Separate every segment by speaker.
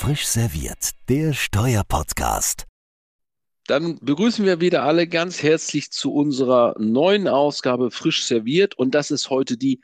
Speaker 1: Frisch serviert, der Steuerpodcast.
Speaker 2: Dann begrüßen wir wieder alle ganz herzlich zu unserer neuen Ausgabe Frisch serviert, und das ist heute die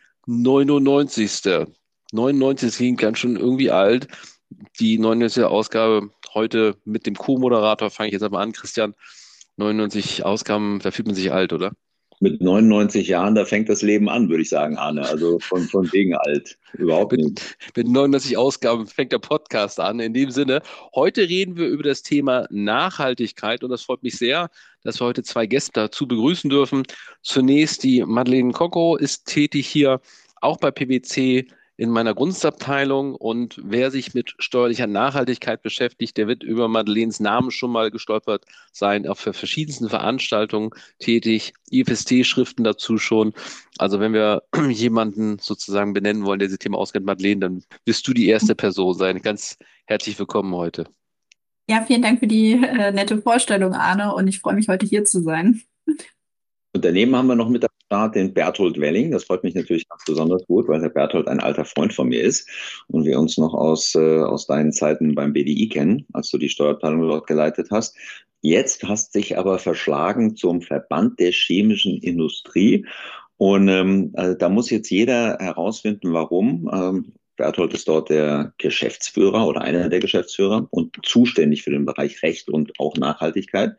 Speaker 2: 99. 99 klingt ganz schön irgendwie alt. Die 99. Ausgabe heute mit dem Co-Moderator fange ich jetzt einmal an, Christian. 99 Ausgaben, da fühlt man sich alt, oder?
Speaker 3: Mit 99 Jahren, da fängt das Leben an, würde ich sagen, Arne. Also von wegen alt. Überhaupt
Speaker 2: Mit,
Speaker 3: nicht.
Speaker 2: mit 99 Ausgaben fängt der Podcast an. In dem Sinne, heute reden wir über das Thema Nachhaltigkeit, und das freut mich sehr, dass wir heute zwei Gäste dazu begrüßen dürfen. Zunächst die Madeleine Kocko ist tätig hier auch bei PwC in meiner Kunstabteilung, und wer sich mit steuerlicher Nachhaltigkeit beschäftigt, der wird über Madeleines Namen schon mal gestolpert sein, auch für verschiedenste Veranstaltungen tätig, IFST-Schriften dazu schon. Also wenn wir jemanden sozusagen benennen wollen, der sich Thema auskennt, Madeleine, dann wirst du die erste Person sein. Ganz herzlich willkommen heute.
Speaker 4: Ja, vielen Dank für die nette Vorstellung, Arne, und ich freue mich, heute hier zu sein.
Speaker 3: Und daneben haben wir noch mit am Start den Berthold Welling. Das freut mich natürlich ganz besonders gut, weil der Berthold ein alter Freund von mir ist und wir uns noch aus deinen Zeiten beim BDI kennen, als du die Steuerabteilung dort geleitet hast. Jetzt hast dich aber verschlagen zum Verband der chemischen Industrie. Und da muss jetzt jeder herausfinden, warum. Berthold ist dort der Geschäftsführer oder einer der Geschäftsführer und zuständig für den Bereich Recht und auch Nachhaltigkeit,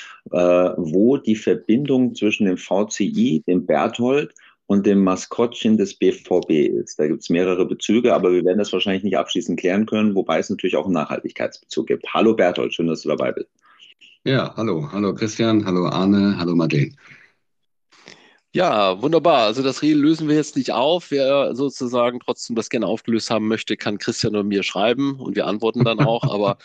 Speaker 3: wo die Verbindung zwischen dem VCI, dem Berthold und dem Maskottchen des BVB ist. Da gibt es mehrere Bezüge, aber wir werden das wahrscheinlich nicht abschließend klären können, wobei es natürlich auch einen Nachhaltigkeitsbezug gibt. Hallo Berthold, schön, dass du dabei bist.
Speaker 5: Ja, hallo. Hallo Christian, hallo Arne, hallo Madeleine.
Speaker 2: Ja, wunderbar. Also das Rätsel lösen wir jetzt nicht auf. Wer sozusagen trotzdem das gerne aufgelöst haben möchte, kann Christian oder mir schreiben, und wir antworten dann auch. Aber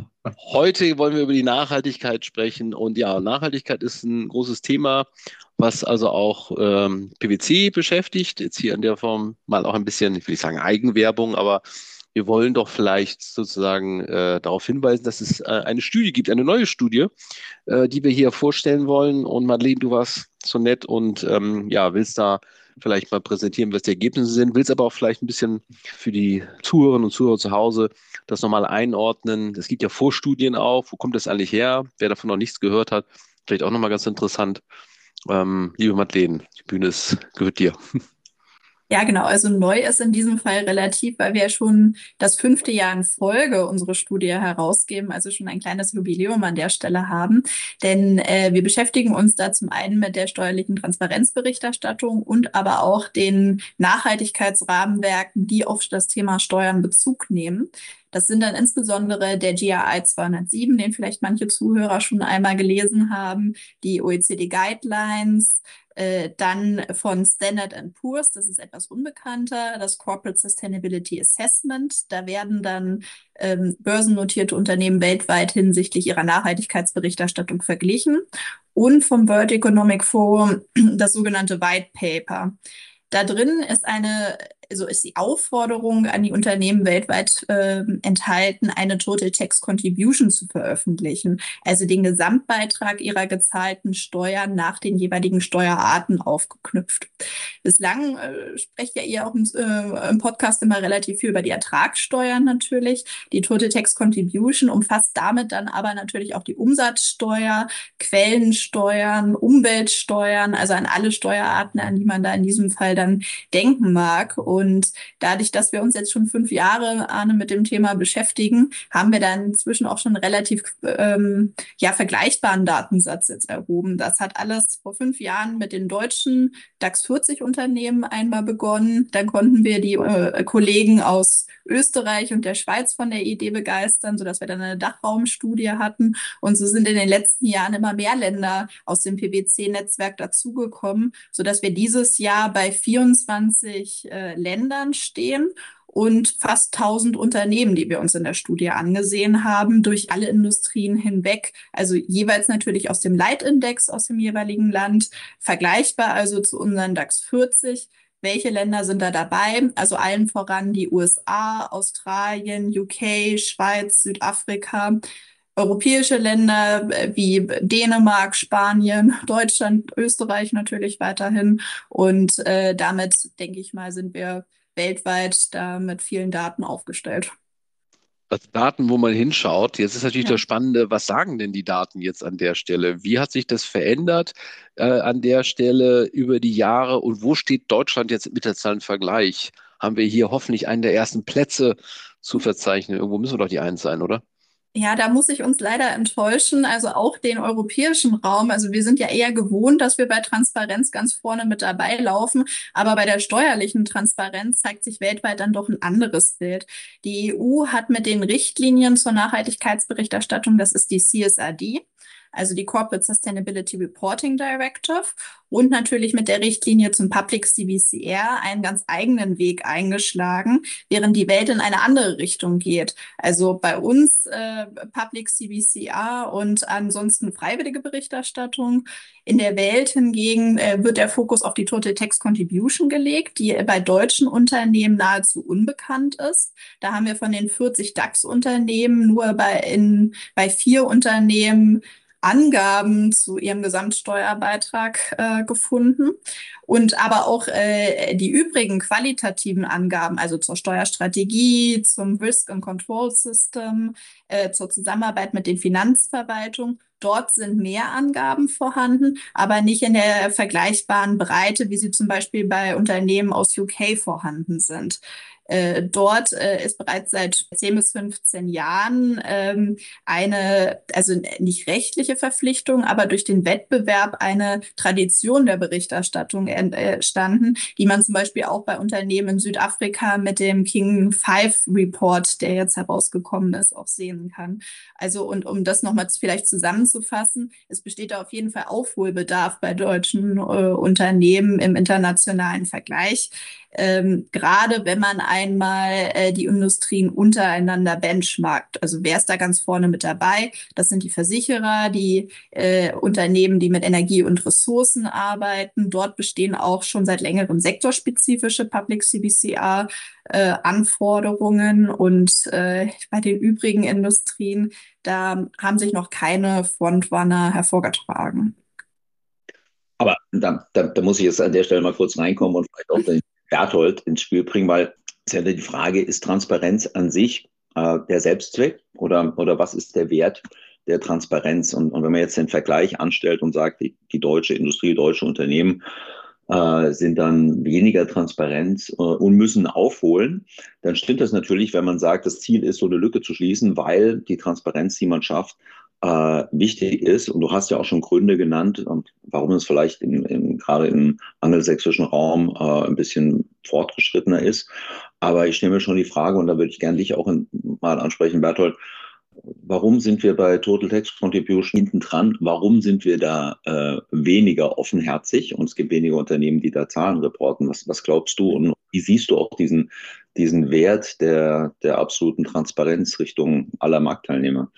Speaker 2: heute wollen wir über die Nachhaltigkeit sprechen. Und ja, Nachhaltigkeit ist ein großes Thema, was also auch PwC beschäftigt. Jetzt hier in der Form mal auch ein bisschen, ich will nicht sagen Eigenwerbung, aber wir wollen doch vielleicht sozusagen darauf hinweisen, dass es eine Studie gibt, eine neue Studie, die wir hier vorstellen wollen. Und Madeleine, du warst so nett und ja, willst da vielleicht mal präsentieren, was die Ergebnisse sind, willst aber auch vielleicht ein bisschen für die Zuhörerinnen und Zuhörer zu Hause das nochmal einordnen. Es gibt ja Vorstudien auch. Wo kommt das eigentlich her? Wer davon noch nichts gehört hat, vielleicht auch nochmal ganz interessant. Liebe Madeleine, die gehört dir.
Speaker 4: Ja, genau. Also neu ist in diesem Fall relativ, weil wir ja schon das 5. Jahr in Folge unsere Studie herausgeben, also schon ein kleines Jubiläum an der Stelle haben. Denn wir beschäftigen uns da zum einen mit der steuerlichen Transparenzberichterstattung und aber auch den Nachhaltigkeitsrahmenwerken, die auf das Thema Steuern Bezug nehmen. Das sind dann insbesondere der GRI 207, den vielleicht manche Zuhörer schon einmal gelesen haben, die OECD Guidelines, dann von Standard Poor's, das ist etwas unbekannter, das Corporate Sustainability Assessment. Da werden dann börsennotierte Unternehmen weltweit hinsichtlich ihrer Nachhaltigkeitsberichterstattung verglichen. Und vom World Economic Forum das sogenannte White Paper. Da drin ist ist die Aufforderung an die Unternehmen weltweit enthalten, eine Total Tax Contribution zu veröffentlichen, also den Gesamtbeitrag ihrer gezahlten Steuern nach den jeweiligen Steuerarten aufgeknüpft. Bislang sprecht ja ihr auch im Podcast immer relativ viel über die Ertragssteuern natürlich. Die Total Tax Contribution umfasst damit dann aber natürlich auch die Umsatzsteuer, Quellensteuern, Umweltsteuern, also an alle Steuerarten, an die man da in diesem Fall dann denken mag. Und dadurch, dass wir uns jetzt schon 5 Jahre, Arne, mit dem Thema beschäftigen, haben wir dann inzwischen auch schon relativ vergleichbaren Datensatz jetzt erhoben. Das hat alles vor 5 Jahren mit den deutschen DAX 40 Unternehmen einmal begonnen. Dann konnten wir die Kollegen aus Österreich und der Schweiz von der Idee begeistern, sodass wir dann eine Dachraumstudie hatten. Und so sind in den letzten Jahren immer mehr Länder aus dem PwC-Netzwerk dazugekommen, sodass wir dieses Jahr bei 24 Ländern stehen und fast 1000 Unternehmen, die wir uns in der Studie angesehen haben, durch alle Industrien hinweg. Also jeweils natürlich aus dem Leitindex aus dem jeweiligen Land, vergleichbar also zu unseren DAX 40. Welche Länder sind da dabei? Also allen voran die USA, Australien, UK, Schweiz, Südafrika. Europäische Länder wie Dänemark, Spanien, Deutschland, Österreich natürlich weiterhin. Und damit, denke ich mal, sind wir weltweit da mit vielen Daten aufgestellt.
Speaker 2: Also Daten, wo man hinschaut. Jetzt ist natürlich
Speaker 4: Ja.
Speaker 2: das Spannende, was sagen denn die Daten jetzt an der Stelle? Wie hat sich das verändert an der Stelle über die Jahre und wo steht Deutschland jetzt im internationalen Vergleich? Haben wir hier hoffentlich einen der ersten Plätze zu verzeichnen? Irgendwo müssen wir doch die Eins sein, oder?
Speaker 4: Ja, da muss ich uns leider enttäuschen, also auch den europäischen Raum. Also wir sind ja eher gewohnt, dass wir bei Transparenz ganz vorne mit dabei laufen, aber bei der steuerlichen Transparenz zeigt sich weltweit dann doch ein anderes Bild. Die EU hat mit den Richtlinien zur Nachhaltigkeitsberichterstattung, das ist die CSRD, also die Corporate Sustainability Reporting Directive, und natürlich mit der Richtlinie zum Public CBCR einen ganz eigenen Weg eingeschlagen, während die Welt in eine andere Richtung geht. Also bei uns Public CBCR und ansonsten freiwillige Berichterstattung. In der Welt hingegen wird der Fokus auf die Total Tax Contribution gelegt, die bei deutschen Unternehmen nahezu unbekannt ist. Da haben wir von den 40 DAX-Unternehmen nur bei 4 Unternehmen Angaben zu ihrem Gesamtsteuerbeitrag gefunden und aber auch die übrigen qualitativen Angaben, also zur Steuerstrategie, zum Risk and Control System, zur Zusammenarbeit mit den Finanzverwaltungen. Dort sind mehr Angaben vorhanden, aber nicht in der vergleichbaren Breite, wie sie zum Beispiel bei Unternehmen aus UK vorhanden sind. Dort ist bereits seit 10 bis 15 Jahren also nicht rechtliche Verpflichtung, aber durch den Wettbewerb eine Tradition der Berichterstattung entstanden, die man zum Beispiel auch bei Unternehmen in Südafrika mit dem King 5 Report, der jetzt herausgekommen ist, auch sehen kann. Also und um das nochmal vielleicht zusammenzufassen, es besteht da auf jeden Fall Aufholbedarf bei deutschen Unternehmen im internationalen Vergleich. Gerade wenn man einmal die Industrien untereinander benchmarkt. Also wer ist da ganz vorne mit dabei? Das sind die Versicherer, die Unternehmen, die mit Energie und Ressourcen arbeiten. Dort bestehen auch schon seit längerem sektorspezifische Public CBCR Anforderungen und bei den übrigen Industrien, da haben sich noch keine Frontrunner hervorgetragen.
Speaker 3: Aber da muss ich jetzt an der Stelle mal kurz reinkommen und vielleicht auch den Berthold ins Spiel bringen, weil es ja die Frage ist, Transparenz an sich der Selbstzweck oder was ist der Wert der Transparenz? Und wenn man jetzt den Vergleich anstellt und sagt, die deutsche Industrie, deutsche Unternehmen sind dann weniger transparent und müssen aufholen, dann stimmt das natürlich, wenn man sagt, das Ziel ist, so eine Lücke zu schließen, weil die Transparenz, die man schafft, wichtig ist. Und du hast ja auch schon Gründe genannt, und warum es vielleicht gerade im angelsächsischen Raum ein bisschen fortgeschrittener ist. Aber ich stelle mir schon die Frage, und da würde ich gerne dich auch mal ansprechen, Berthold, warum sind wir bei Total Tax Contribution hinten dran? Warum sind wir da weniger offenherzig? Und es gibt weniger Unternehmen, die da Zahlen reporten. Was glaubst du und wie siehst du auch diesen Wert der absoluten Transparenz Richtung aller Marktteilnehmer?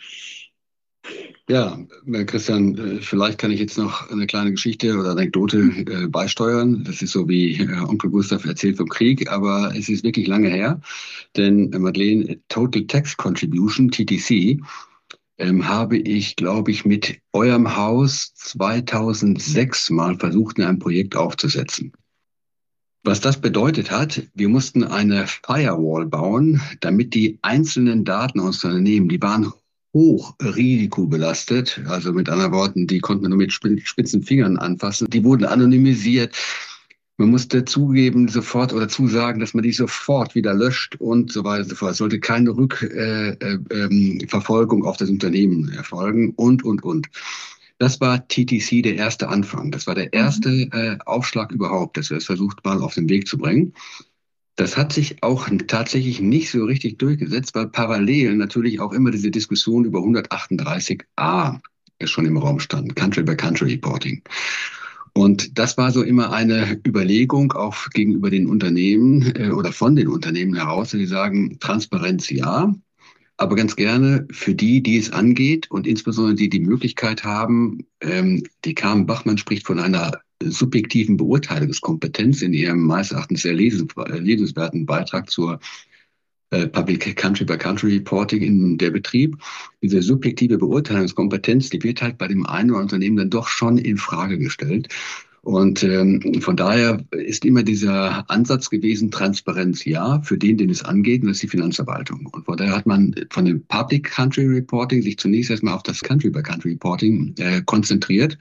Speaker 5: Ja, Christian, vielleicht kann ich jetzt noch eine kleine Geschichte oder Anekdote beisteuern. Das ist so wie Onkel Gustav erzählt vom Krieg, aber es ist wirklich lange her. Denn Madeleine, Total Tax Contribution, TTC, habe ich, glaube ich, mit eurem Haus 2006 mal versucht, in einem Projekt aufzusetzen. Was das bedeutet hat, wir mussten eine Firewall bauen, damit die einzelnen Daten aus Unternehmen, die waren hoch risikobelastet, also mit anderen Worten, die konnte man nur mit spitzen Fingern anfassen. Die wurden anonymisiert. Man musste zugeben sofort oder zusagen, dass man die sofort wieder löscht und so weiter und so fort. Es sollte keine Rückverfolgung auf das Unternehmen erfolgen und. Das war TTC der erste Anfang. Das war der erste Aufschlag überhaupt, dass wir es versucht mal auf den Weg zu bringen. Das hat sich auch tatsächlich nicht so richtig durchgesetzt, weil parallel natürlich auch immer diese Diskussion über 138a schon im Raum stand, Country-by-Country-Reporting. Und das war so immer eine Überlegung auch gegenüber den Unternehmen oder von den Unternehmen heraus, die sagen, Transparenz ja, aber ganz gerne für die es angeht und insbesondere die Möglichkeit haben, die Carmen Bachmann spricht von einer subjektiven Beurteilungskompetenz in ihrem meines Erachtens sehr lesenswerten Beitrag zur Public Country-by-Country-Reporting in der Betrieb. Diese subjektive Beurteilungskompetenz, die wird halt bei dem einen oder anderen Unternehmen dann doch schon in Frage gestellt. Und von daher ist immer dieser Ansatz gewesen, Transparenz ja, für den es angeht, und das ist die Finanzverwaltung. Und von daher hat man von dem Public Country Reporting sich zunächst erstmal auf das Country-by-Country Reporting konzentriert.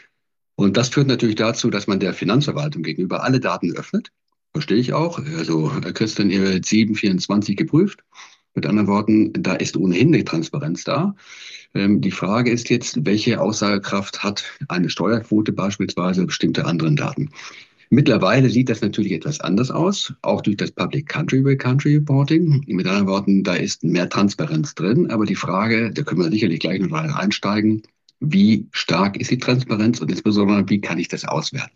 Speaker 5: Und das führt natürlich dazu, dass man der Finanzverwaltung gegenüber alle Daten öffnet. Verstehe ich auch. Also Christian, ihr werdet 724 geprüft. Mit anderen Worten, da ist ohnehin eine Transparenz da. Die Frage ist jetzt, welche Aussagekraft hat eine Steuerquote beispielsweise bestimmte anderen Daten? Mittlerweile sieht das natürlich etwas anders aus, auch durch das Public Country-by-Country Reporting. Mit anderen Worten, da ist mehr Transparenz drin. Aber die Frage, da können wir sicherlich gleich noch mal einsteigen, wie stark ist die Transparenz und insbesondere, wie kann ich das auswerten?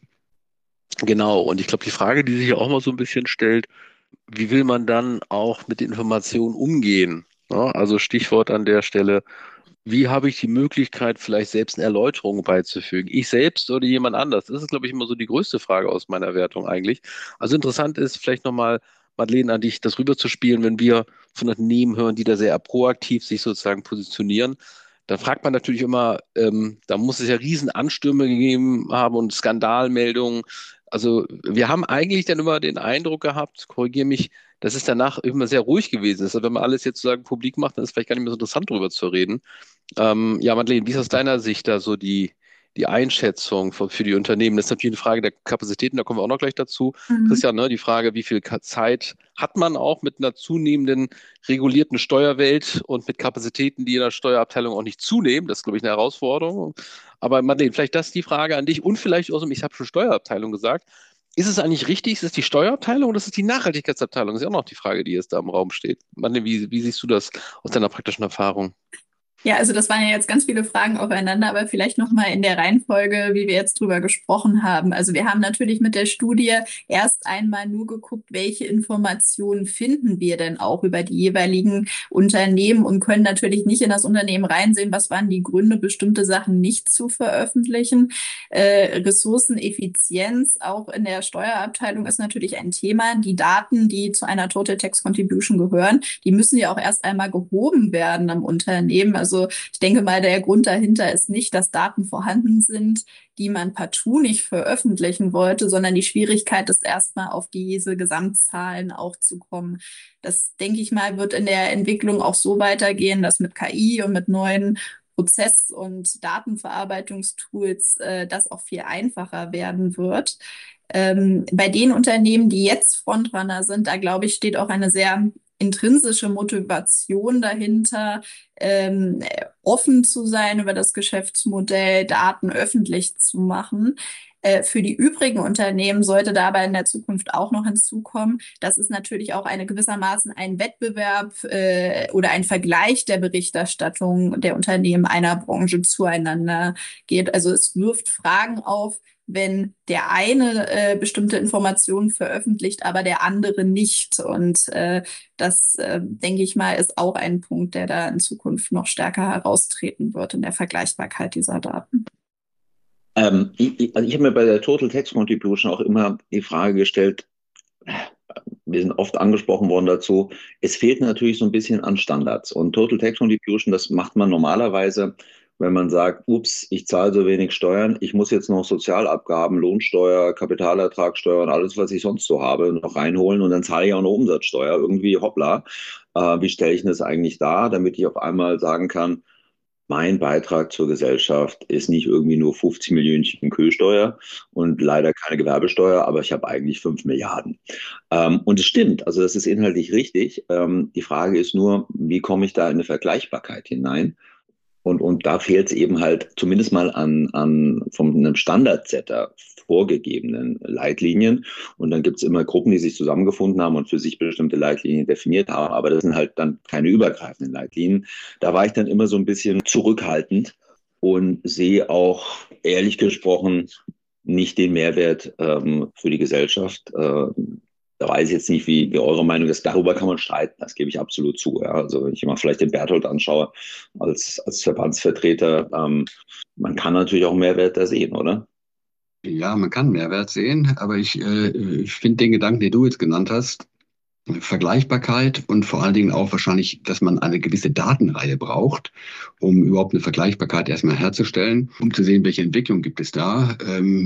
Speaker 2: Genau, und ich glaube, die Frage, die sich auch mal so ein bisschen stellt, wie will man dann auch mit Informationen umgehen? Ja, also Stichwort an der Stelle, wie habe ich die Möglichkeit, vielleicht selbst eine Erläuterung beizufügen? Ich selbst oder jemand anders? Das ist, glaube ich, immer so die größte Frage aus meiner Wertung eigentlich. Also interessant ist vielleicht nochmal, Madeleine, an dich das rüberzuspielen, wenn wir von Unternehmen hören, die da sehr proaktiv sich sozusagen positionieren. Dann fragt man natürlich immer, da muss es ja riesen Anstürme gegeben haben und Skandalmeldungen. Also wir haben eigentlich dann immer den Eindruck gehabt, korrigiere mich, dass es danach immer sehr ruhig gewesen ist. Also wenn man alles jetzt sozusagen publik macht, dann ist es vielleicht gar nicht mehr so interessant, darüber zu reden. Ja, Madeleine, wie ist aus deiner Sicht da so die Einschätzung für die Unternehmen? Das ist natürlich eine Frage der Kapazitäten, da kommen wir auch noch gleich dazu.
Speaker 4: Mhm.
Speaker 2: Christian, ne, die Frage, wie viel Zeit hat man auch mit einer zunehmenden regulierten Steuerwelt und mit Kapazitäten, die in der Steuerabteilung auch nicht zunehmen? Das ist, glaube ich, eine Herausforderung. Aber Madeleine, vielleicht das die Frage an dich und vielleicht auch so, ich habe schon Steuerabteilung gesagt. Ist es eigentlich richtig? Ist es die Steuerabteilung oder ist es die Nachhaltigkeitsabteilung? Das ist ja auch noch die Frage, die jetzt da im Raum steht. Madeleine, wie siehst du das aus deiner praktischen Erfahrung?
Speaker 4: Ja, also das waren ja jetzt ganz viele Fragen aufeinander, aber vielleicht nochmal in der Reihenfolge, wie wir jetzt drüber gesprochen haben. Also wir haben natürlich mit der Studie erst einmal nur geguckt, welche Informationen finden wir denn auch über die jeweiligen Unternehmen und können natürlich nicht in das Unternehmen reinsehen, was waren die Gründe, bestimmte Sachen nicht zu veröffentlichen. Ressourceneffizienz auch in der Steuerabteilung ist natürlich ein Thema. Die Daten, die zu einer Total Tax Contribution gehören, die müssen ja auch erst einmal gehoben werden am Unternehmen. Also ich denke mal, der Grund dahinter ist nicht, dass Daten vorhanden sind, die man partout nicht veröffentlichen wollte, sondern die Schwierigkeit ist erstmal auf diese Gesamtzahlen auch zu kommen. Das, denke ich mal, wird in der Entwicklung auch so weitergehen, dass mit KI und mit neuen Prozess- und Datenverarbeitungstools das auch viel einfacher werden wird. Bei den Unternehmen, die jetzt Frontrunner sind, da glaube ich, steht auch eine sehr intrinsische Motivation dahinter, offen zu sein über das Geschäftsmodell, Daten öffentlich zu machen. Für die übrigen Unternehmen sollte dabei in der Zukunft auch noch hinzukommen, dass es natürlich auch eine gewissermaßen ein Wettbewerb oder ein Vergleich der Berichterstattung der Unternehmen einer Branche zueinander geht. Also es wirft Fragen auf, wenn der eine bestimmte Informationen veröffentlicht, aber der andere nicht. Und das, denke ich mal, ist auch ein Punkt, der da in Zukunft noch stärker heraustreten wird in der Vergleichbarkeit dieser Daten.
Speaker 3: Also ich habe mir bei der Total Tax Contribution auch immer die Frage gestellt, wir sind oft angesprochen worden dazu, es fehlt natürlich so ein bisschen an Standards. Und Total Tax Contribution, das macht man normalerweise, wenn man sagt, ups, ich zahle so wenig Steuern, ich muss jetzt noch Sozialabgaben, Lohnsteuer, Kapitalertragssteuer und alles, was ich sonst so habe, noch reinholen und dann zahle ich auch noch Umsatzsteuer. Irgendwie hoppla, wie stelle ich das eigentlich dar, damit ich auf einmal sagen kann, mein Beitrag zur Gesellschaft ist nicht irgendwie nur 50 Millionen Kühlsteuer und leider keine Gewerbesteuer, aber ich habe eigentlich 5 Milliarden. Und es stimmt, also das ist inhaltlich richtig. Die Frage ist nur, wie komme ich da in eine Vergleichbarkeit hinein? Und da fehlt es eben halt zumindest mal an von einem Standardsetter vorgegebenen Leitlinien. Und dann gibt es immer Gruppen, die sich zusammengefunden haben und für sich bestimmte Leitlinien definiert haben. Aber das sind halt dann keine übergreifenden Leitlinien. Da war ich dann immer so ein bisschen zurückhaltend und sehe auch, ehrlich gesprochen, nicht den Mehrwert für die Gesellschaft. Da weiß ich jetzt nicht, wie eure Meinung ist. Darüber kann man streiten, das gebe ich absolut zu. Ja. Also wenn ich mal vielleicht den Berthold anschaue als Verbandsvertreter, man kann natürlich auch Mehrwert da sehen, oder?
Speaker 5: Ja, man kann Mehrwert sehen, aber ich finde den Gedanken, den du jetzt genannt hast, Vergleichbarkeit und vor allen Dingen auch wahrscheinlich, dass man eine gewisse Datenreihe braucht, um überhaupt eine Vergleichbarkeit erstmal herzustellen, um zu sehen, welche Entwicklung gibt es da.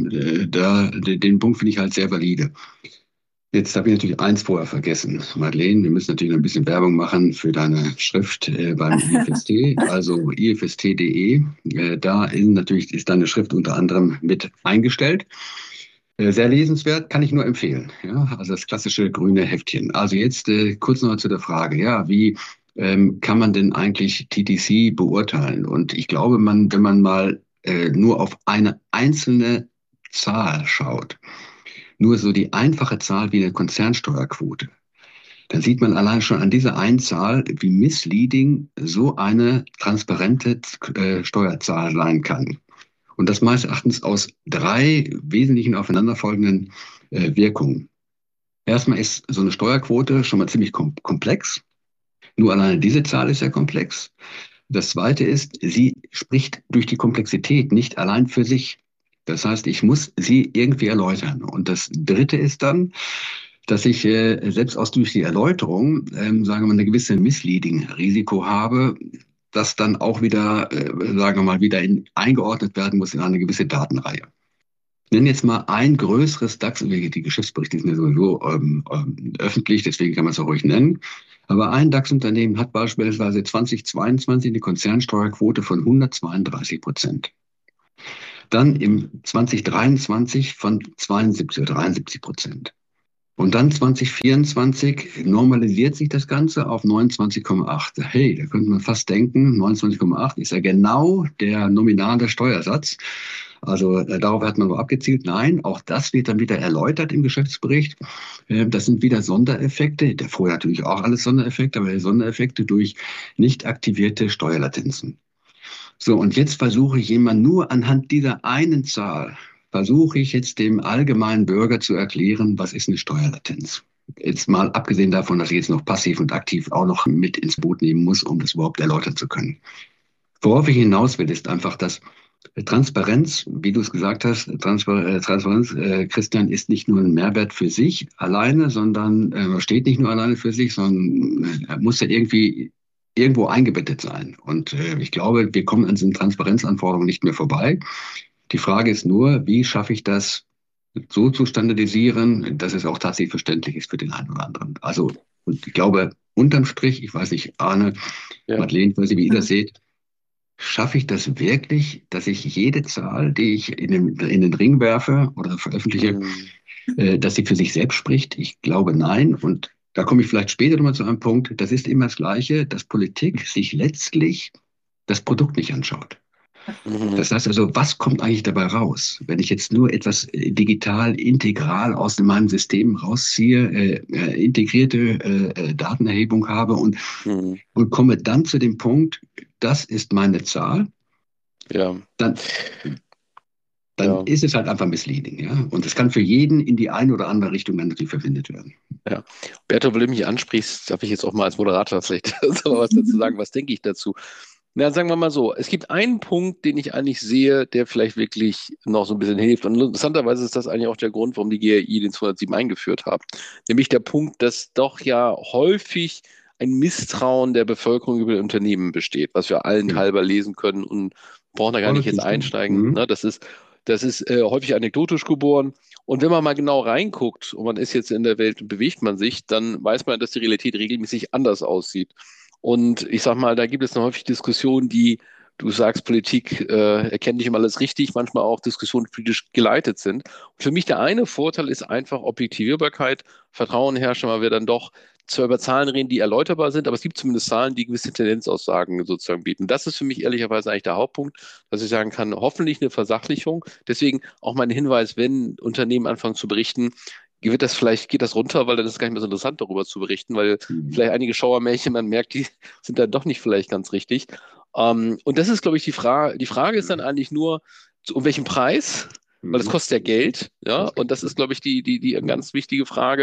Speaker 5: Den Punkt finde ich halt sehr valide. Jetzt habe ich natürlich eins vorher vergessen. Madeleine, wir müssen natürlich ein bisschen Werbung machen für deine Schrift beim IFST, also ifst.de. Da ist deine Schrift unter anderem mit eingestellt. Sehr lesenswert, kann ich nur empfehlen. Ja, also das klassische grüne Heftchen. Also jetzt kurz noch zu der Frage, ja, wie kann man denn eigentlich TTC beurteilen? Und ich glaube, wenn man mal nur auf eine einzelne Zahl schaut, nur so die einfache Zahl wie eine Konzernsteuerquote, dann sieht man allein schon an dieser einen Zahl, wie misleading so eine transparente Steuerzahl sein kann. Und das meines Erachtens aus 3 wesentlichen aufeinanderfolgenden Wirkungen. Erstmal ist so eine Steuerquote schon mal ziemlich komplex. Nur alleine diese Zahl ist ja komplex. Das Zweite ist, sie spricht durch die Komplexität nicht allein für sich. Das heißt, ich muss sie irgendwie erläutern. Und das Dritte ist dann, dass ich selbst durch die Erläuterung, sagen wir mal, eine gewisse Misleading-Risiko habe, das dann auch wieder, sagen wir mal, eingeordnet werden muss in eine gewisse Datenreihe. Ich nenne jetzt mal ein größeres DAX, die Geschäftsberichte sind ja sowieso öffentlich, deswegen kann man es auch ruhig nennen. Aber ein DAX-Unternehmen hat beispielsweise 2022 eine Konzernsteuerquote von 132%. Dann im 2023 von 72 oder 73%. Und dann 2024 normalisiert sich das Ganze auf 29,8. Hey, da könnte man fast denken, 29,8 ist ja genau der nominale Steuersatz. Also darauf hat man nur abgezielt. Nein, auch das wird dann wieder erläutert im Geschäftsbericht. Das sind wieder Sondereffekte, vorher natürlich auch alles Sondereffekte, aber Sondereffekte durch nicht aktivierte Steuerlatenzen. So, und jetzt versuche ich jemand nur anhand dieser einen Zahl, versuche ich jetzt dem allgemeinen Bürger zu erklären, was ist eine Steuerlatenz. Jetzt mal abgesehen davon, dass ich jetzt noch passiv und aktiv auch noch mit ins Boot nehmen muss, um das überhaupt erläutern zu können. Worauf ich hinaus will, ist einfach, dass Transparenz, wie du es gesagt hast, Transparenz, Christian, ist nicht nur ein Mehrwert für sich alleine, sondern steht nicht nur alleine für sich, sondern muss ja irgendwo eingebettet sein. Und ich glaube, wir kommen an diesen Transparenzanforderungen nicht mehr vorbei. Die Frage ist nur, wie schaffe ich das so zu standardisieren, dass es auch tatsächlich verständlich ist für den einen oder anderen. Also, und ich glaube, unterm Strich, ich weiß nicht, Arne, Madeleine, ich weiß nicht, wie ihr das seht, schaffe ich das wirklich, dass ich jede Zahl, die ich in den Ring werfe oder veröffentliche, dass sie für sich selbst spricht? Ich glaube, nein. Und da komme ich vielleicht später nochmal zu einem Punkt. Das ist immer das Gleiche, dass Politik sich letztlich das Produkt nicht anschaut. Das heißt also, was kommt eigentlich dabei raus? Wenn ich jetzt nur etwas digital, integral aus meinem System rausziehe, integrierte Datenerhebung habe und komme dann zu dem Punkt, das ist meine Zahl, dann ist es halt einfach misleading. Ja? Und es kann für jeden in die eine oder andere Richtung dann natürlich verwendet werden.
Speaker 2: Ja. Berto, weil du mich ansprichst, darf ich jetzt auch mal als Moderator vielleicht was dazu sagen, was denke ich dazu? Na, sagen wir mal so, es gibt einen Punkt, den ich eigentlich sehe, der vielleicht wirklich noch so ein bisschen hilft. Und interessanterweise ist das eigentlich auch der Grund, warum die GRI den 207 eingeführt haben. Nämlich der Punkt, dass doch ja häufig ein Misstrauen der Bevölkerung über die Unternehmen besteht, was wir allen halber lesen können und brauchen da gar nicht jetzt einsteigen. Ne? Das ist häufig anekdotisch geboren. Und wenn man mal genau reinguckt und man ist jetzt in der Welt und bewegt man sich, dann weiß man, dass die Realität regelmäßig anders aussieht. Und ich sag mal, da gibt es noch häufig Diskussionen, du sagst, Politik erkennt nicht immer alles richtig, manchmal auch Diskussionen politisch geleitet sind. Und für mich der eine Vorteil ist einfach Objektivierbarkeit, Vertrauen herrscht, weil wir dann doch zwar über Zahlen reden, die erläuterbar sind, aber es gibt zumindest Zahlen, die gewisse Tendenzaussagen sozusagen bieten. Das ist für mich ehrlicherweise eigentlich der Hauptpunkt, dass ich sagen kann, hoffentlich eine Versachlichung. Deswegen auch mein Hinweis, wenn Unternehmen anfangen zu berichten, geht das runter, weil dann ist es gar nicht mehr so interessant, darüber zu berichten, weil vielleicht einige Schauermärchen, man merkt, die sind dann doch nicht vielleicht ganz richtig. Und das ist, glaube ich, die Frage. Die Frage ist dann eigentlich nur, um welchen Preis? Weil das kostet ja Geld, ja, und das ist, glaube ich, die ganz wichtige Frage,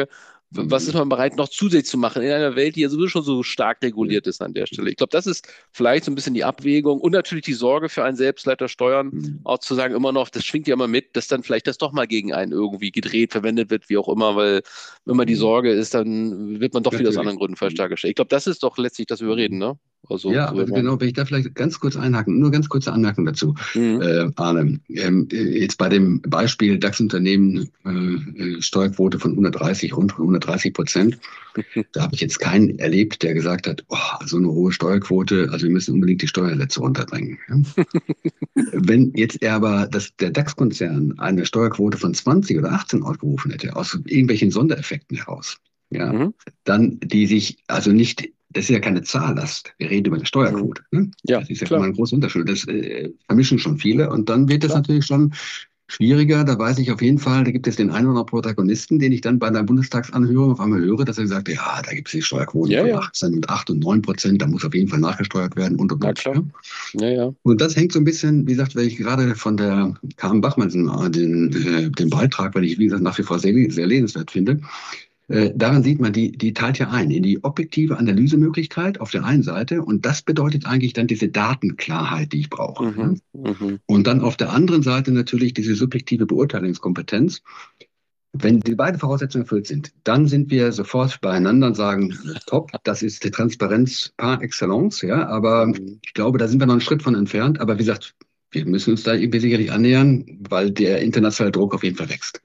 Speaker 2: Was ist man bereit noch zusätzlich zu machen in einer Welt, die ja sowieso schon so stark reguliert ist an der Stelle? Ich glaube, das ist vielleicht so ein bisschen die Abwägung und natürlich die Sorge für einen Selbstleiter Steuern, auch zu sagen, immer noch, das schwingt ja immer mit, dass dann vielleicht das doch mal gegen einen irgendwie gedreht, verwendet wird, wie auch immer, weil wenn man die Sorge ist, dann wird man doch wieder aus anderen Gründen falsch dargestellt. Ich glaube, das ist doch letztlich das Überreden, ne? Also,
Speaker 5: Ja,
Speaker 2: so
Speaker 5: aber genau, wenn ich da vielleicht ganz kurz einhaken, nur ganz kurze Anmerkung dazu, Arne. Jetzt bei dem Beispiel DAX-Unternehmen, Steuerquote von 130, rund 130%, da habe ich jetzt keinen erlebt, der gesagt hat, oh, so eine hohe Steuerquote, also wir müssen unbedingt die Steuersätze runterbringen. Ja? Wenn jetzt aber der DAX-Konzern eine Steuerquote von 20 oder 18 aufgerufen hätte, aus irgendwelchen Sondereffekten heraus, ja, dann die sich also nicht, das ist ja keine Zahllast. Wir reden über eine Steuerquote. Ne?
Speaker 2: Ja,
Speaker 5: das ist ja
Speaker 2: klar.
Speaker 5: immer ein großer Unterschied. Das vermischen schon viele. Und dann wird es natürlich schon schwieriger. Da weiß ich auf jeden Fall, da gibt es den einen oder anderen Protagonisten, den ich dann bei einer Bundestagsanhörung auf einmal höre, dass er sagt, ja, da gibt es die Steuerquote von 18 und 8 und 9%, da muss auf jeden Fall nachgesteuert werden und.
Speaker 2: Klar. Ja.
Speaker 5: Und das hängt so ein bisschen, wie gesagt, weil ich gerade von der Karin Bachmann den Beitrag, weil ich, wie gesagt, nach wie vor sehr, sehr lesenswert finde, daran sieht man, die teilt ja ein in die objektive Analysemöglichkeit auf der einen Seite und das bedeutet eigentlich dann diese Datenklarheit, die ich brauche. Und dann auf der anderen Seite natürlich diese subjektive Beurteilungskompetenz. Wenn die beiden Voraussetzungen erfüllt sind, dann sind wir sofort beieinander und sagen, top, das ist die Transparenz par excellence, ja, aber ich glaube, da sind wir noch einen Schritt von entfernt, aber wie gesagt, wir müssen uns da irgendwie sicherlich annähern, weil der internationale Druck auf jeden Fall wächst.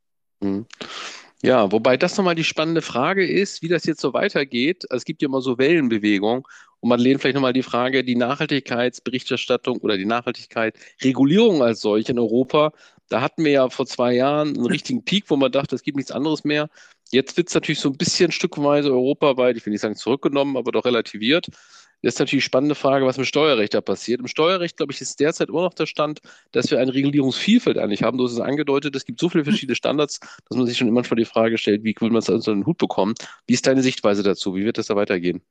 Speaker 2: Ja, wobei das nochmal die spannende Frage ist, wie das jetzt so weitergeht. Also es gibt ja immer so Wellenbewegungen und man lehnt vielleicht nochmal die Frage, die Nachhaltigkeitsberichterstattung oder die Nachhaltigkeit-Regulierung als solche in Europa. Da hatten wir ja vor 2 Jahren einen richtigen Peak, wo man dachte, es gibt nichts anderes mehr. Jetzt wird es natürlich so ein bisschen stückweise europaweit, ich will nicht sagen zurückgenommen, aber doch relativiert. Jetzt ist natürlich die spannende Frage, was mit Steuerrecht da passiert. Im Steuerrecht, glaube ich, ist derzeit immer noch der Stand, dass wir eine Regulierungsvielfalt eigentlich haben. Du hast es angedeutet, es gibt so viele verschiedene Standards, dass man sich schon manchmal die Frage stellt, wie will man es unter den Hut bekommen? Wie ist deine Sichtweise dazu? Wie wird das da weitergehen?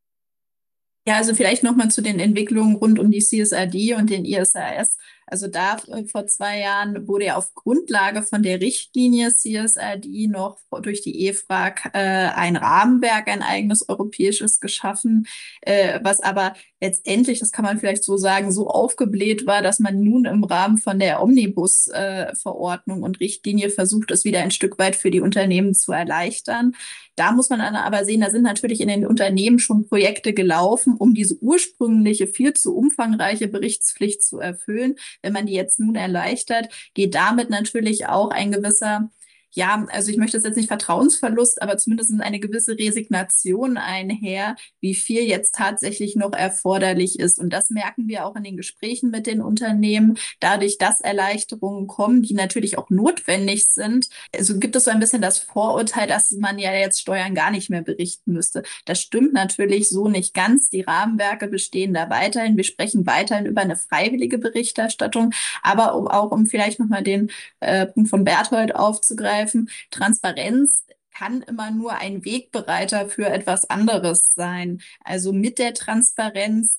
Speaker 4: Ja, also vielleicht nochmal zu den Entwicklungen rund um die CSRD und den ISRS. Also da vor 2 Jahren wurde ja auf Grundlage von der Richtlinie CSRD noch durch die EFRAG ein Rahmenwerk, ein eigenes europäisches geschaffen, was aber letztendlich, das kann man vielleicht so sagen, so aufgebläht war, dass man nun im Rahmen von der Omnibus-Verordnung und Richtlinie versucht, es wieder ein Stück weit für die Unternehmen zu erleichtern. Da muss man dann aber sehen, da sind natürlich in den Unternehmen schon Projekte gelaufen, um diese ursprüngliche, viel zu umfangreiche Berichtspflicht zu erfüllen. Wenn man die jetzt nun erleichtert, geht damit natürlich auch ein gewisser, ja, also ich möchte es jetzt nicht Vertrauensverlust, aber zumindest eine gewisse Resignation einher, wie viel jetzt tatsächlich noch erforderlich ist. Und das merken wir auch in den Gesprächen mit den Unternehmen. Dadurch, dass Erleichterungen kommen, die natürlich auch notwendig sind, also gibt es so ein bisschen das Vorurteil, dass man ja jetzt Steuern gar nicht mehr berichten müsste. Das stimmt natürlich so nicht ganz. Die Rahmenwerke bestehen da weiterhin. Wir sprechen weiterhin über eine freiwillige Berichterstattung, aber um vielleicht nochmal den Punkt von Berthold aufzugreifen, Transparenz kann immer nur ein Wegbereiter für etwas anderes sein. Also mit der Transparenz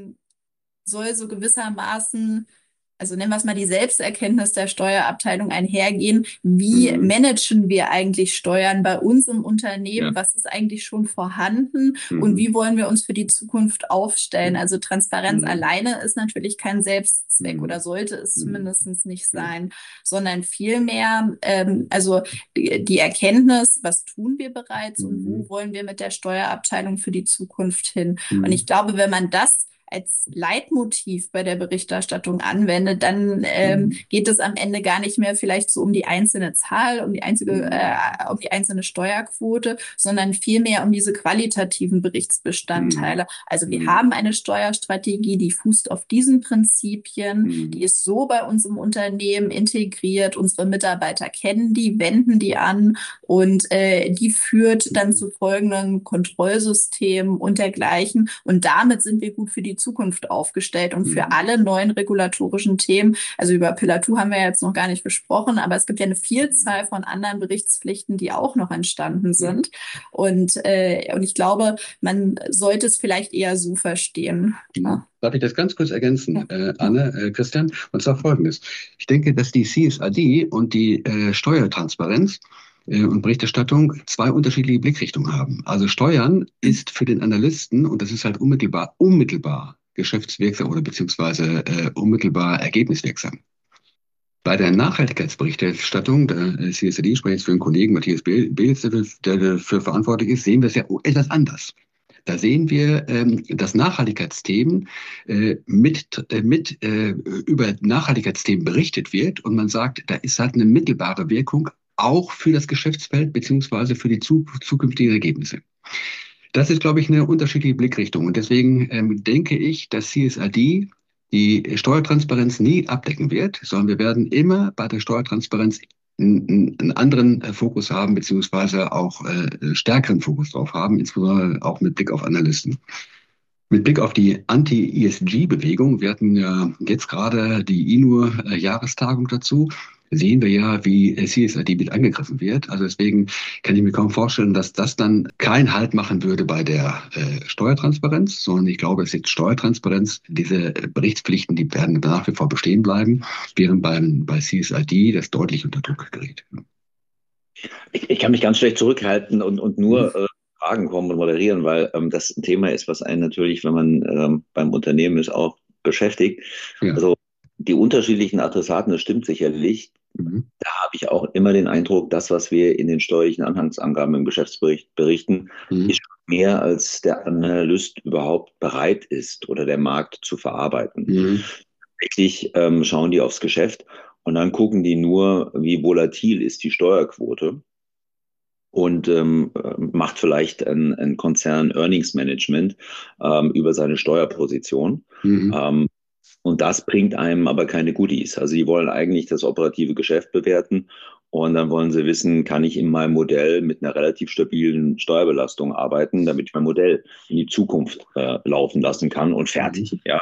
Speaker 4: soll so gewissermaßen, also nennen wir es mal die Selbsterkenntnis der Steuerabteilung einhergehen. Wie managen wir eigentlich Steuern bei uns im Unternehmen? Was ist eigentlich schon vorhanden? Und wie wollen wir uns für die Zukunft aufstellen? Also Transparenz alleine ist natürlich kein Selbstzweck oder sollte es zumindest nicht sein, sondern vielmehr, also die Erkenntnis, was tun wir bereits und wo wollen wir mit der Steuerabteilung für die Zukunft hin? Und ich glaube, wenn man das als Leitmotiv bei der Berichterstattung anwendet, dann geht es am Ende gar nicht mehr vielleicht so um die einzelne Zahl, um die einzelne Steuerquote, sondern vielmehr um diese qualitativen Berichtsbestandteile. Also wir haben eine Steuerstrategie, die fußt auf diesen Prinzipien, die ist so bei uns im Unternehmen integriert, unsere Mitarbeiter kennen die, wenden die an und die führt dann zu folgenden Kontrollsystemen und dergleichen. Und damit sind wir gut für die Zukunft aufgestellt und für alle neuen regulatorischen Themen. Also über Pillar 2 haben wir jetzt noch gar nicht gesprochen, aber es gibt ja eine Vielzahl von anderen Berichtspflichten, die auch noch entstanden sind. Und ich glaube, man sollte es vielleicht eher so verstehen. Ja.
Speaker 5: Darf ich das ganz kurz ergänzen, Anne, Christian? Und zwar Folgendes. Ich denke, dass die CSRD und die Steuertransparenz und Berichterstattung zwei unterschiedliche Blickrichtungen haben. Also Steuern ist für den Analysten, und das ist halt unmittelbar geschäftswirksam oder beziehungsweise unmittelbar ergebniswirksam. Bei der Nachhaltigkeitsberichterstattung, der CSRD, spreche ich jetzt für den Kollegen Matthias Behlitz, der dafür verantwortlich ist, sehen wir es ja etwas anders. Da sehen wir, dass Nachhaltigkeitsthemen über Nachhaltigkeitsthemen berichtet wird und man sagt, da ist halt eine mittelbare Wirkung auch für das Geschäftsfeld beziehungsweise für die zukünftigen Ergebnisse. Das ist, glaube ich, eine unterschiedliche Blickrichtung und deswegen denke ich, dass CSRD die Steuertransparenz nie abdecken wird, sondern wir werden immer bei der Steuertransparenz einen anderen Fokus haben, beziehungsweise auch stärkeren Fokus drauf haben, insbesondere auch mit Blick auf Analysten. Mit Blick auf die Anti-ESG-Bewegung, wir hatten ja jetzt gerade die INUR-Jahrestagung dazu, sehen wir ja, wie CSRD mit angegriffen wird. Also deswegen kann ich mir kaum vorstellen, dass das dann keinen Halt machen würde bei der Steuertransparenz, sondern ich glaube, es ist Steuertransparenz, diese Berichtspflichten, die werden nach wie vor bestehen bleiben, während bei CSRD das deutlich unter Druck gerät.
Speaker 3: Ich kann mich ganz schlecht zurückhalten und nur Fragen kommen und moderieren, weil das ein Thema ist, was einen natürlich, wenn man beim Unternehmen ist, auch beschäftigt.
Speaker 5: Ja.
Speaker 3: Also die unterschiedlichen Adressaten, das stimmt sicherlich. Da habe ich auch immer den Eindruck, das, was wir in den steuerlichen Anhangsangaben im Geschäftsbericht berichten, ist mehr, als der Analyst überhaupt bereit ist oder der Markt zu verarbeiten. Wirklich schauen die aufs Geschäft und dann gucken die nur, wie volatil ist die Steuerquote und macht vielleicht ein Konzern Earnings Management über seine Steuerposition. Und das bringt einem aber keine Goodies. Also die wollen eigentlich das operative Geschäft bewerten und dann wollen sie wissen, kann ich in meinem Modell mit einer relativ stabilen Steuerbelastung arbeiten, damit ich mein Modell in die Zukunft laufen lassen kann und fertig. Ja.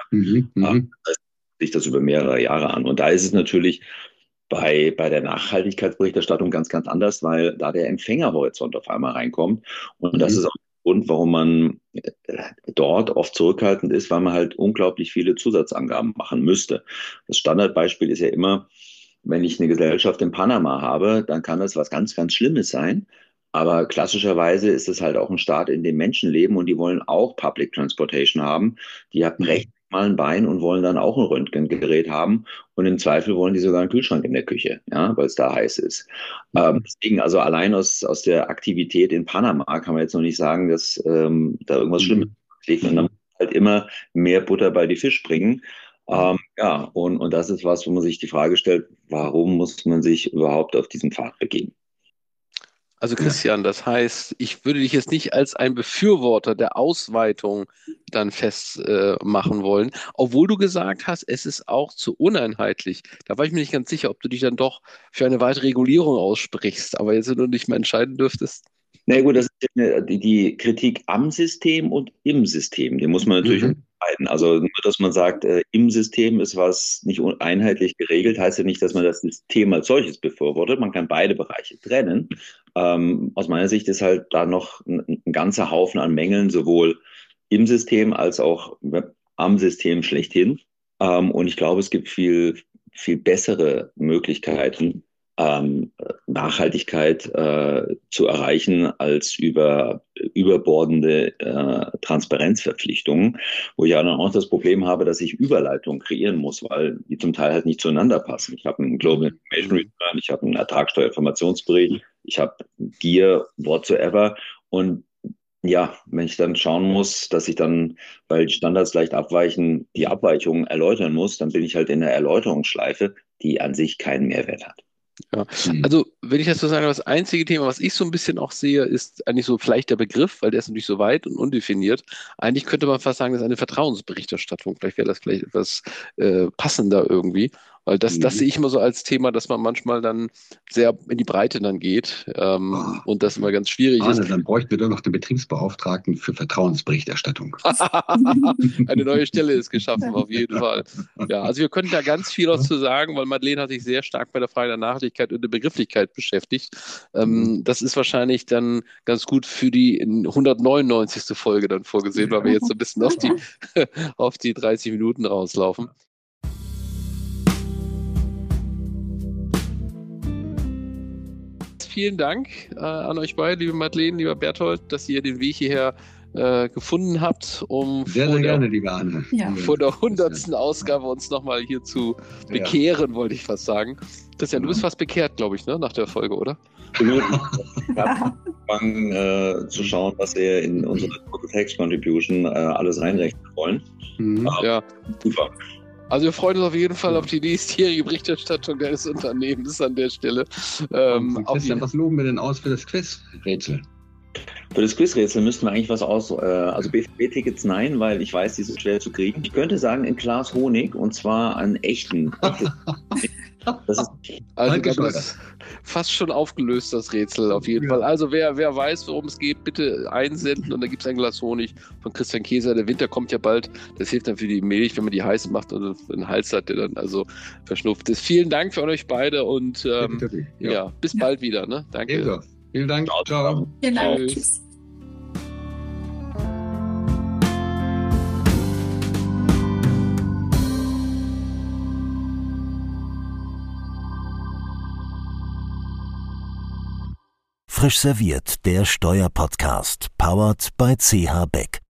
Speaker 3: Sich das über mehrere Jahre an. Und da ist es natürlich bei der Nachhaltigkeitsberichterstattung ganz, ganz anders, weil da der Empfängerhorizont auf einmal reinkommt. Und das ist auch der Grund, warum man dort oft zurückhaltend ist, weil man halt unglaublich viele Zusatzangaben machen müsste. Das Standardbeispiel ist ja immer, wenn ich eine Gesellschaft in Panama habe, dann kann das was ganz, ganz Schlimmes sein. Aber klassischerweise ist es halt auch ein Staat, in dem Menschen leben und die wollen auch Public Transportation haben. Die haben recht mal ein Bein und wollen dann auch ein Röntgengerät haben und im Zweifel wollen die sogar einen Kühlschrank in der Küche, ja, weil es da heiß ist. Deswegen, also allein aus der Aktivität in Panama kann man jetzt noch nicht sagen, dass da irgendwas Schlimmes liegt und dann muss halt immer mehr Butter bei die Fisch bringen. Ja, und das ist was, wo man sich die Frage stellt, warum muss man sich überhaupt auf diesen Pfad begeben?
Speaker 2: Also Christian, das heißt, ich würde dich jetzt nicht als ein Befürworter der Ausweitung dann festmachen wollen, obwohl du gesagt hast, es ist auch zu uneinheitlich. Da war ich mir nicht ganz sicher, ob du dich dann doch für eine weitere Regulierung aussprichst. Aber jetzt, wenn du nicht mehr entscheiden dürftest.
Speaker 3: Na gut, das ist die Kritik am System und im System. Die muss man natürlich unterscheiden. Also nur, dass man sagt, im System ist was nicht einheitlich geregelt, heißt ja nicht, dass man das System als solches befürwortet. Man kann beide Bereiche trennen. Aus meiner Sicht ist halt da noch ein ganzer Haufen an Mängeln, sowohl im System als auch am System schlechthin. Und ich glaube, es gibt viel, viel bessere Möglichkeiten, Nachhaltigkeit zu erreichen als über überbordende Transparenzverpflichtungen, wo ich ja dann auch das Problem habe, dass ich Überleitungen kreieren muss, weil die zum Teil halt nicht zueinander passen. Ich habe einen Global Information Return, ich habe einen Ertragssteuerinformationsbericht, ich habe GEAR whatsoever und ja, wenn ich dann schauen muss, dass ich dann, weil die Standards leicht abweichen, die Abweichungen erläutern muss, dann bin ich halt in der Erläuterungsschleife, die an sich keinen Mehrwert hat.
Speaker 2: Ja, also wenn ich das so sage, das einzige Thema, was ich so ein bisschen auch sehe, ist eigentlich so vielleicht der Begriff, weil der ist natürlich so weit und undefiniert. Eigentlich könnte man fast sagen, das ist eine Vertrauensberichterstattung. Vielleicht wäre das vielleicht etwas passender irgendwie, weil das sehe ich immer so als Thema, dass man manchmal dann sehr in die Breite dann geht und das immer ganz schwierig ist.
Speaker 5: Dann bräuchten wir doch noch den Betriebsbeauftragten für Vertrauensberichterstattung.
Speaker 2: Eine neue Stelle ist geschaffen, auf jeden Fall. Ja, also wir könnten da ganz viel dazu sagen, weil Madeleine hat sich sehr stark bei der Frage der Nachhaltigkeit und der Begrifflichkeit beschäftigt. Das ist wahrscheinlich dann ganz gut für die 199. Folge dann vorgesehen, weil wir jetzt so ein bisschen auf die 30 Minuten rauslaufen. vielen Dank an euch beide, liebe Madeleine, lieber Berthold, dass ihr den Weg hierher gefunden habt, um
Speaker 5: Sehr, sehr gerne, liebe Anne.
Speaker 4: Ja.
Speaker 2: vor der 100. Ausgabe uns nochmal hier zu bekehren, wollte ich fast sagen. Christian, du bist fast bekehrt, glaube ich, ne, nach der Folge, oder?
Speaker 3: Ich habe angefangen zu schauen, was wir in unsere Total Tax Contribution alles reinrechnen wollen.
Speaker 2: Ja.
Speaker 3: Super.
Speaker 2: Also wir freuen uns auf jeden Fall auf die nächstjährige Berichterstattung deines Unternehmens an der Stelle.
Speaker 5: Christian, was loben wir denn aus für das Quiz-Rätsel?
Speaker 3: Für das Quizrätsel müssten wir eigentlich was also BVB-Tickets nein, weil ich weiß, die sind schwer zu kriegen. Ich könnte sagen, ein Glas Honig, und zwar einen echten. Das ist
Speaker 2: Also das ist fast schon aufgelöst, das Rätsel auf jeden Fall. Also wer weiß, worum es geht, bitte einsenden, und da gibt es ein Glas Honig von Christian Käser. Der Winter kommt ja bald, das hilft dann für die Milch, wenn man die heiß macht und einen Hals hat, der dann also verschnupft ist. Vielen Dank für euch beide und bis bald wieder. Ne? Danke.
Speaker 5: Ebenso. Vielen Dank. Ciao.
Speaker 4: Vielen Dank.
Speaker 2: Tschüss.
Speaker 4: Tschüss.
Speaker 1: Frisch serviert, der Steuerpodcast, powered by CH Beck.